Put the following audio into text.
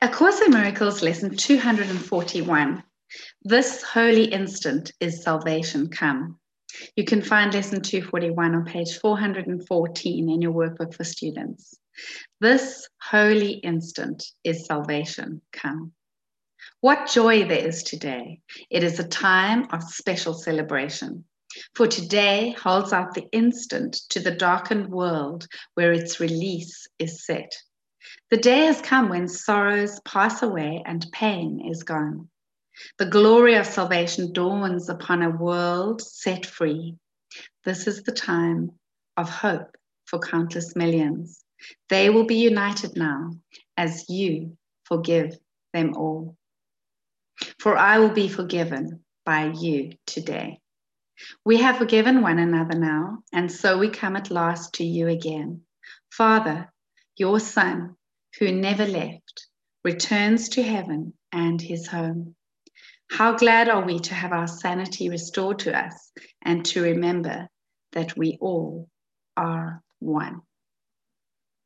A Course in Miracles, lesson 241. This holy instant is salvation come. You can find lesson 241 on page 414 in your workbook for students. This holy instant is salvation come. What joy there is today. It is a time of special celebration. For today holds out the instant to the darkened world where its release is set. The day has come when sorrows pass away and pain is gone. The glory of salvation dawns upon a world set free. This is the time of hope for countless millions. They will be united now as you forgive them all. For I will be forgiven by you today. We have forgiven one another now, and so we come at last to you again. Father, your Son, who never left, returns to heaven and his home. How glad are we to have our sanity restored to us and to remember that we all are one.